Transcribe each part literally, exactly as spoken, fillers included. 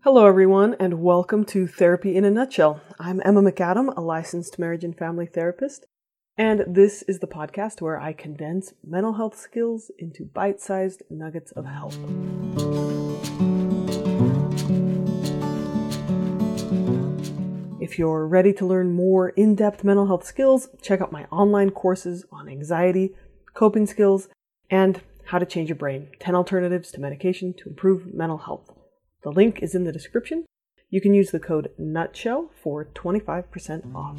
Hello, everyone, and welcome to Therapy in a Nutshell. I'm Emma McAdam, a licensed marriage and family therapist, and this is the podcast where I condense mental health skills into bite-sized nuggets of help. If you're ready to learn more in-depth mental health skills, check out my online courses on anxiety, coping skills, and how to change your brain, ten alternatives to medication to improve mental health. The link is in the description. You can use the code NUTSHELL for twenty-five percent off.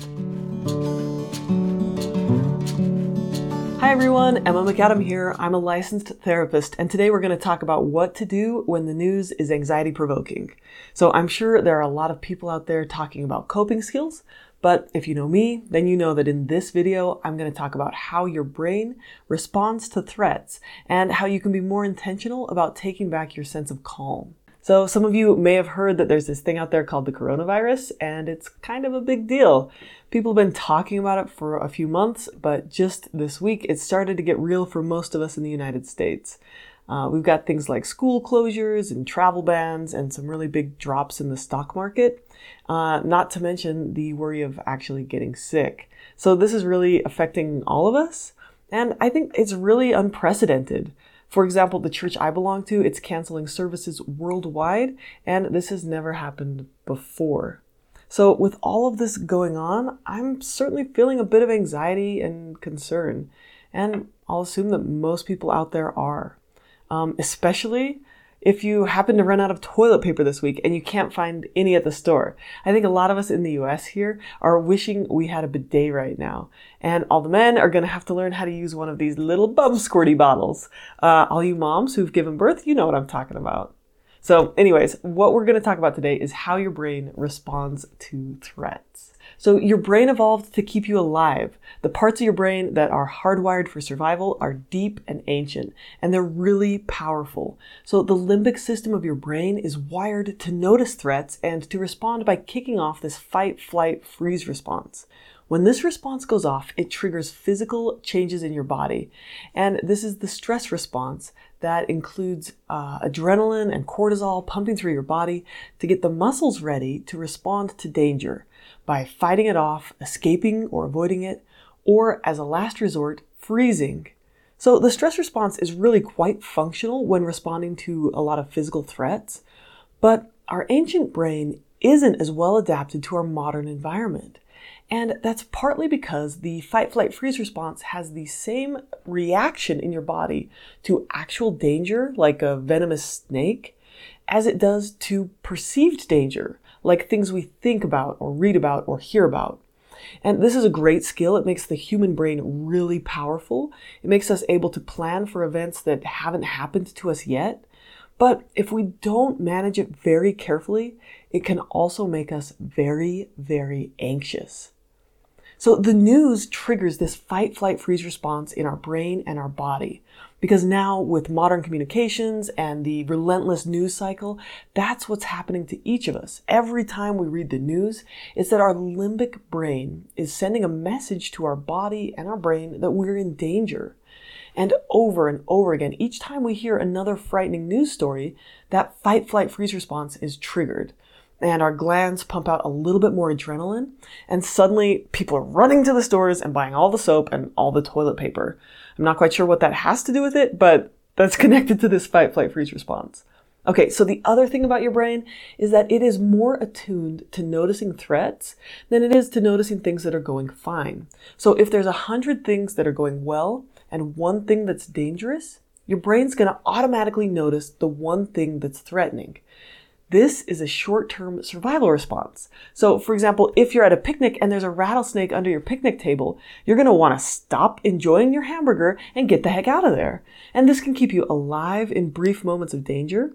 Hi everyone, Emma McAdam here. I'm a licensed therapist, and today we're going to talk about what to do when the news is anxiety-provoking. So I'm sure there are a lot of people out there talking about coping skills, but if you know me, then you know that in this video, I'm going to talk about how your brain responds to threats and how you can be more intentional about taking back your sense of calm. So some of you may have heard that there's this thing out there called the coronavirus, and it's kind of a big deal. People have been talking about it for a few months, but just this week, it started to get real for most of us in the United States. Uh, we've got things like school closures and travel bans and some really big drops in the stock market, uh, not to mention the worry of actually getting sick. So this is really affecting all of us, and I think it's really unprecedented. For example, the church I belong to, it's canceling services worldwide, and this has never happened before. So with all of this going on, I'm certainly feeling a bit of anxiety and concern, and I'll assume that most people out there are, um, especially if you happen to run out of toilet paper this week and you can't find any at the store. I think a lot of us in the U S here are wishing we had a bidet right now. And all the men are going to have to learn how to use one of these little bum squirty bottles. Uh, all you moms who've given birth, you know what I'm talking about. So anyways, what we're going to talk about today is how your brain responds to threats. So your brain evolved to keep you alive. The parts of your brain that are hardwired for survival are deep and ancient, and they're really powerful. So the limbic system of your brain is wired to notice threats and to respond by kicking off this fight, flight, freeze response. When this response goes off, it triggers physical changes in your body. And this is the stress response that includes uh, adrenaline and cortisol pumping through your body to get the muscles ready to respond to danger by fighting it off, escaping or avoiding it, or as a last resort, freezing. So the stress response is really quite functional when responding to a lot of physical threats, but our ancient brain isn't as well adapted to our modern environment. And that's partly because the fight, flight, freeze response has the same reaction in your body to actual danger, like a venomous snake, as it does to perceived danger, like things we think about or read about or hear about. And this is a great skill. It makes the human brain really powerful. It makes us able to plan for events that haven't happened to us yet. But if we don't manage it very carefully, it can also make us very, very anxious. So the news triggers this fight, flight, freeze response in our brain and our body. Because now with modern communications and the relentless news cycle, that's what's happening to each of us. Every time we read the news, it's that our limbic brain is sending a message to our body and our brain that we're in danger. And over and over again, each time we hear another frightening news story, that fight, flight, freeze response is triggered. And our glands pump out a little bit more adrenaline, and suddenly people are running to the stores and buying all the soap and all the toilet paper. I'm not quite sure what that has to do with it, but that's connected to this fight, flight, freeze response. Okay, so the other thing about your brain is that it is more attuned to noticing threats than it is to noticing things that are going fine. So if there's a hundred things that are going well and one thing that's dangerous, your brain's going to automatically notice the one thing that's threatening. This is a short-term survival response. So, for example, if you're at a picnic and there's a rattlesnake under your picnic table, you're going to want to stop enjoying your hamburger and get the heck out of there. And this can keep you alive in brief moments of danger.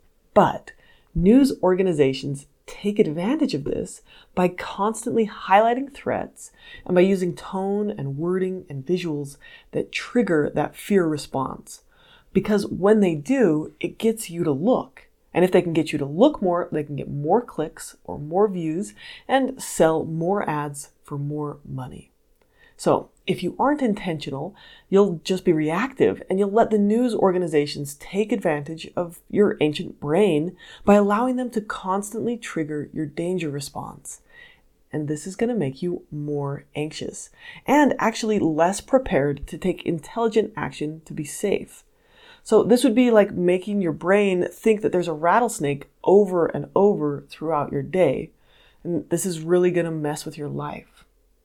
But news organizations take advantage of this by constantly highlighting threats and by using tone and wording and visuals that trigger that fear response. Because when they do, it gets you to look. And if they can get you to look more, they can get more clicks or more views and sell more ads for more money. So If you aren't intentional, you'll just be reactive and you'll let the news organizations take advantage of your ancient brain by allowing them to constantly trigger your danger response. And this is going to make you more anxious and actually less prepared to take intelligent action to be safe. So this would be like making your brain think that there's a rattlesnake over and over throughout your day. And this is really going to mess with your life.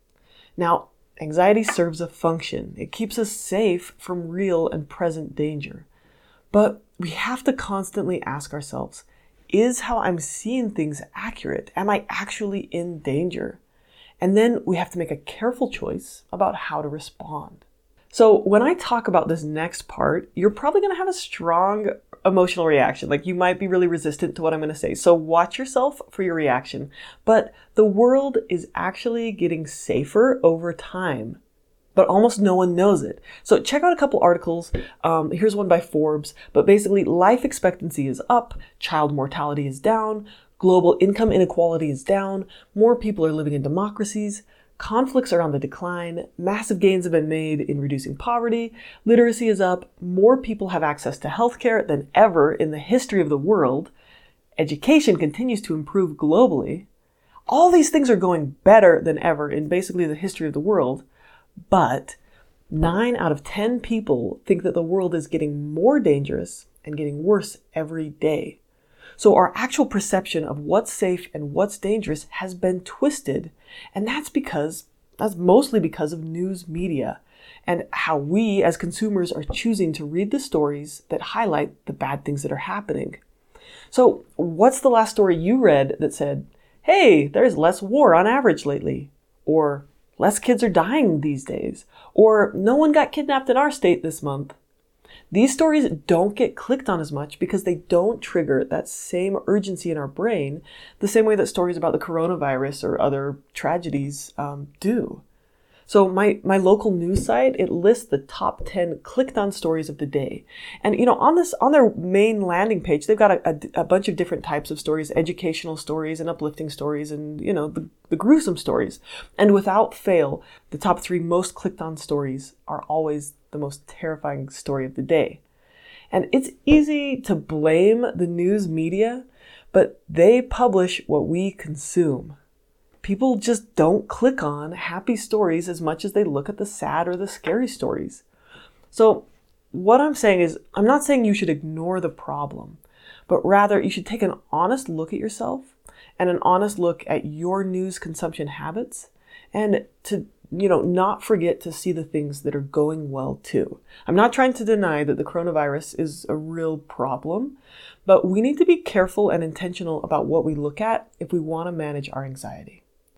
Now, anxiety serves a function. It keeps us safe from real and present danger. But we have to constantly ask ourselves, is how I'm seeing things accurate? Am I actually in danger? And then we have to make a careful choice about how to respond. So when I talk about this next part, you're probably going to have a strong emotional reaction. Like you might be really resistant to what I'm going to say. So watch yourself for your reaction. But the world is actually getting safer over time, but almost no one knows it. So check out a couple articles. Um, here's one by Forbes. But basically, life expectancy is up, child mortality is down, global income inequality is down, more people are living in democracies, conflicts are on the decline, massive gains have been made in reducing poverty, literacy is up, more people have access to healthcare than ever in the history of the world, education continues to improve globally. All these things are going better than ever in basically the history of the world, but nine out of ten people think that the world is getting more dangerous and getting worse every day. So our actual perception of what's safe and what's dangerous has been twisted. And that's because, that's mostly because of news media and how we as consumers are choosing to read the stories that highlight the bad things that are happening. So what's the last story you read that said, hey, there's less war on average lately? Or less kids are dying these days? Or no one got kidnapped in our state this month? These stories don't get clicked on as much because they don't trigger that same urgency in our brain the same way that stories about the coronavirus or other tragedies um, do. So my, my local news site, it lists the top ten clicked on stories of the day. And, you know, on this, on their main landing page, they've got a, a, a bunch of different types of stories, educational stories and uplifting stories and, you know, the, the gruesome stories. And without fail, the top three most clicked on stories are always the most terrifying story of the day. And it's easy to blame the news media, but they publish what we consume. People just don't click on happy stories as much as they look at the sad or the scary stories. So what I'm saying is, I'm not saying you should ignore the problem, but rather you should take an honest look at yourself and an honest look at your news consumption habits and to, you know, not forget to see the things that are going well too. I'm not trying to deny that the coronavirus is a real problem, but we need to be careful and intentional about what we look at if we want to manage our anxiety.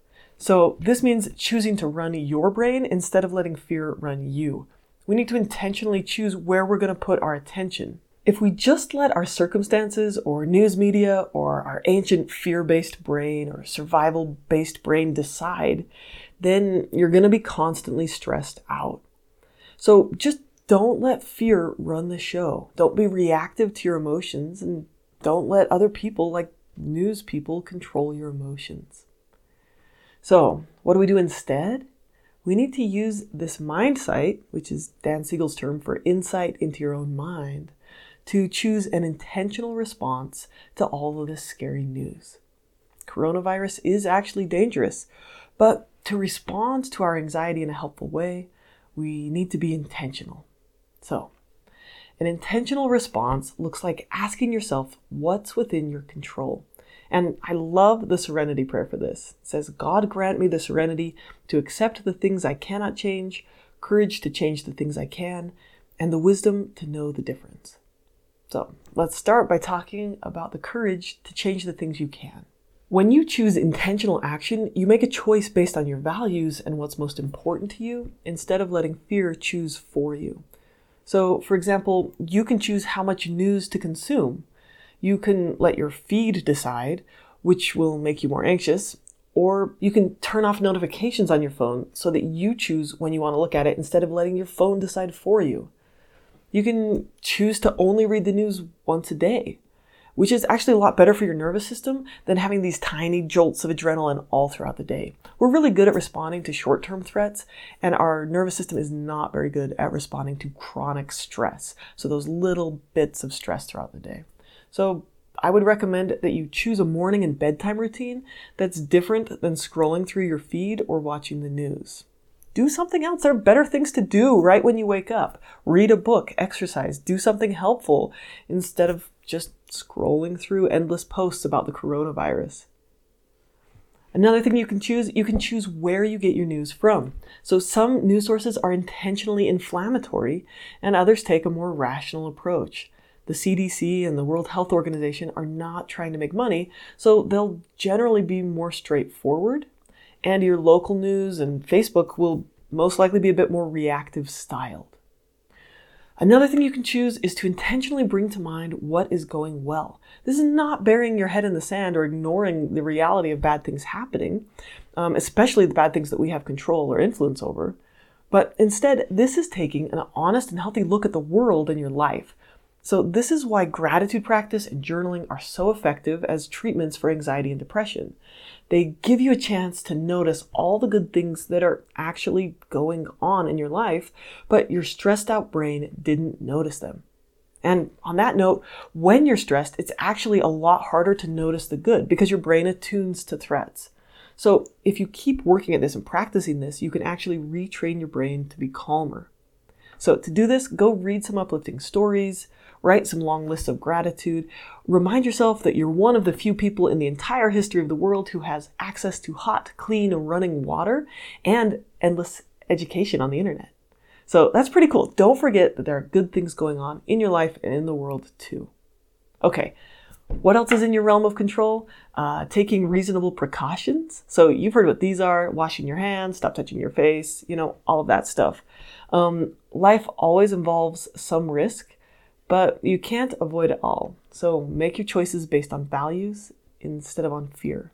So this means choosing to run your brain instead of letting fear run you. We need to intentionally choose where we're going to put our attention. If we just let our circumstances or news media or our ancient fear-based brain or survival-based brain decide, then you're going to be constantly stressed out. So just don't let fear run the show. Don't be reactive to your emotions and don't let other people like news people control your emotions. So what do we do instead? We need to use this MindSight, which is Dan Siegel's term for insight into your own mind, to choose an intentional response to all of this scary news. Coronavirus is actually dangerous, but to respond to our anxiety in a helpful way, we need to be intentional. So, an intentional response looks like asking yourself what's within your control. And I love the serenity prayer for this. It says, God grant me the serenity to accept the things I cannot change, courage to change the things I can, and the wisdom to know the difference. So let's start by talking about the courage to change the things you can. When you choose intentional action, you make a choice based on your values and what's most important to you, instead of letting fear choose for you. So, for example, you can choose how much news to consume. You can let your feed decide, which will make you more anxious, or you can turn off notifications on your phone so that you choose when you want to look at it instead of letting your phone decide for you. You can choose to only read the news once a day, which is actually a lot better for your nervous system than having these tiny jolts of adrenaline all throughout the day. We're really good at responding to short-term threats, and our nervous system is not very good at responding to chronic stress. So those little bits of stress throughout the day. So I would recommend that you choose a morning and bedtime routine that's different than scrolling through your feed or watching the news. Do something else. There are better things to do right when you wake up. Read a book, exercise, do something helpful instead of just scrolling through endless posts about the coronavirus. Another thing you can choose, you can choose where you get your news from. So some news sources are intentionally inflammatory and others take a more rational approach. The C D C and the World Health Organization are not trying to make money, so they'll generally be more straightforward. And your local news and Facebook will most likely be a bit more reactive styled. Another thing you can choose is to intentionally bring to mind what is going well. This is not burying your head in the sand or ignoring the reality of bad things happening, um, especially the bad things that we have control or influence over. But instead, this is taking an honest and healthy look at the world and your life. So this is why gratitude practice and journaling are so effective as treatments for anxiety and depression. They give you a chance to notice all the good things that are actually going on in your life, but your stressed out brain didn't notice them. And on that note, when you're stressed, it's actually a lot harder to notice the good because your brain attunes to threats. So if you keep working at this and practicing this, you can actually retrain your brain to be calmer. So to do this, go read some uplifting stories, write some long lists of gratitude, remind yourself that you're one of the few people in the entire history of the world who has access to hot, clean, running water and endless education on the internet. So that's pretty cool. Don't forget that there are good things going on in your life and in the world too. Okay, what else is in your realm of control? Uh, taking reasonable precautions. So you've heard what these are: washing your hands, stop touching your face, you know, all of that stuff. Um, life always involves some risk, but you can't avoid it all. So make your choices based on values instead of on fear.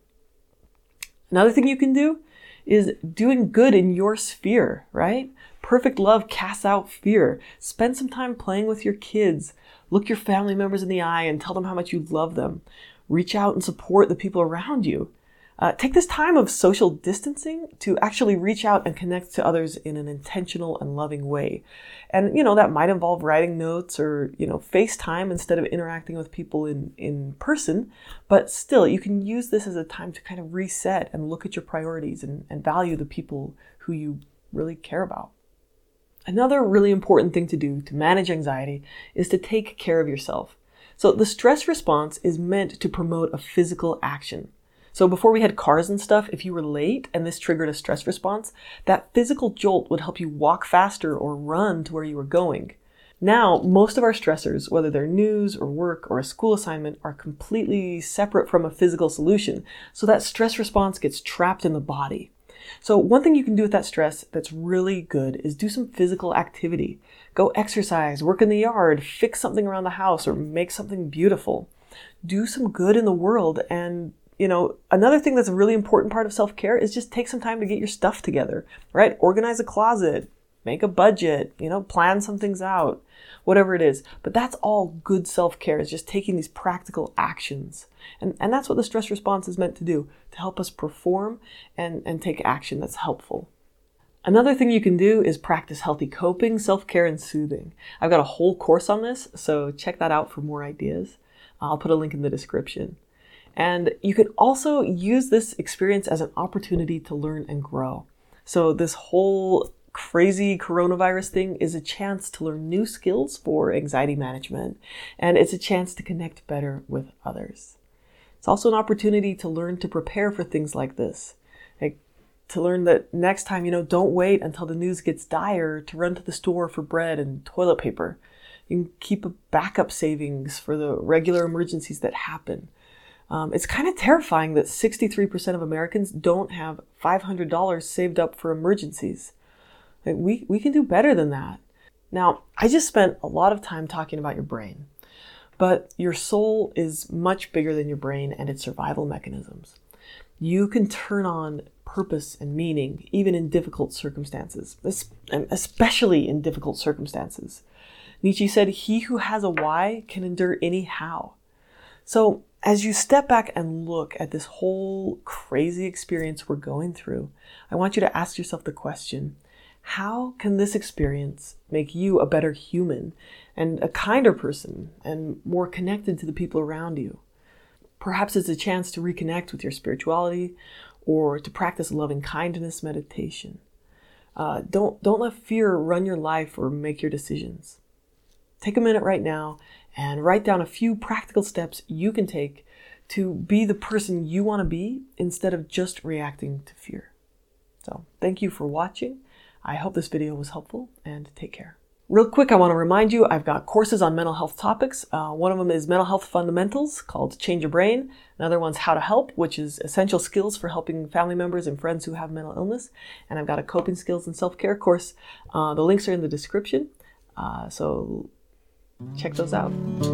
Another thing you can do is doing good in your sphere, right? Perfect love casts out fear. Spend some time playing with your kids. Look your family members in the eye and tell them how much you love them. Reach out and support the people around you. Uh, take this time of social distancing to actually reach out and connect to others in an intentional and loving way. And, you know, that might involve writing notes or, you know, FaceTime instead of interacting with people in, in person. But still, you can use this as a time to kind of reset and look at your priorities and, and value the people who you really care about. Another really important thing to do to manage anxiety is to take care of yourself. So the stress response is meant to promote a physical action. So before we had cars and stuff, if you were late and this triggered a stress response, that physical jolt would help you walk faster or run to where you were going. Now, most of our stressors, whether they're news or work or a school assignment, are completely separate from a physical solution. So that stress response gets trapped in the body. So one thing you can do with that stress that's really good is do some physical activity. Go exercise, work in the yard, fix something around the house, or make something beautiful. Do some good in the world. And you know, another thing that's a really important part of self-care is just take some time to get your stuff together, right? Organize a closet, make a budget, you know, plan some things out, whatever it is. But that's all good self-care, is just taking these practical actions. And, and that's what the stress response is meant to do, to help us perform and, and take action that's helpful. Another thing you can do is practice healthy coping, self-care, and soothing. I've got a whole course on this, so check that out for more ideas. I'll put a link in the description. And you can also use this experience as an opportunity to learn and grow. So this whole crazy coronavirus thing is a chance to learn new skills for anxiety management, and it's a chance to connect better with others. It's also an opportunity to learn to prepare for things like this. Like to learn that next time, you know, don't wait until the news gets dire to run to the store for bread and toilet paper. You can keep a backup savings for the regular emergencies that happen. Um, it's kind of terrifying that sixty-three percent of Americans don't have five hundred dollars saved up for emergencies. Like we, we can do better than that. Now, I just spent a lot of time talking about your brain, but your soul is much bigger than your brain and its survival mechanisms. You can turn on purpose and meaning even in difficult circumstances, especially in difficult circumstances. Nietzsche said, "He who has a why can endure any how." So as you step back and look at this whole crazy experience we're going through, I want you to ask yourself the question, how can this experience make you a better human and a kinder person and more connected to the people around you? Perhaps it's a chance to reconnect with your spirituality or to practice loving kindness meditation. Uh, don't, don't let fear run your life or make your decisions. Take a minute right now and write down a few practical steps you can take to be the person you want to be instead of just reacting to fear. So thank you for watching. I hope this video was helpful, and take care. Real quick, I want to remind you, I've got courses on mental health topics. Uh, one of them is Mental Health Fundamentals, called Change Your Brain. Another one's How to Help, which is essential skills for helping family members and friends who have mental illness. And I've got a coping skills and self-care course. Uh, the links are in the description, uh, so check those out.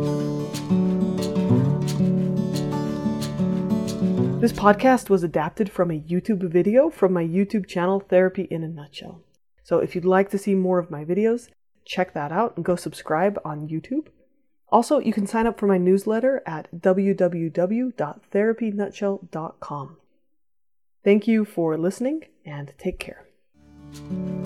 This podcast was adapted from a YouTube video from my YouTube channel, Therapy in a Nutshell. So if you'd like to see more of my videos, check that out and go subscribe on YouTube. Also, you can sign up for my newsletter at w w w dot therapy nutshell dot com. Thank you for listening, and take care.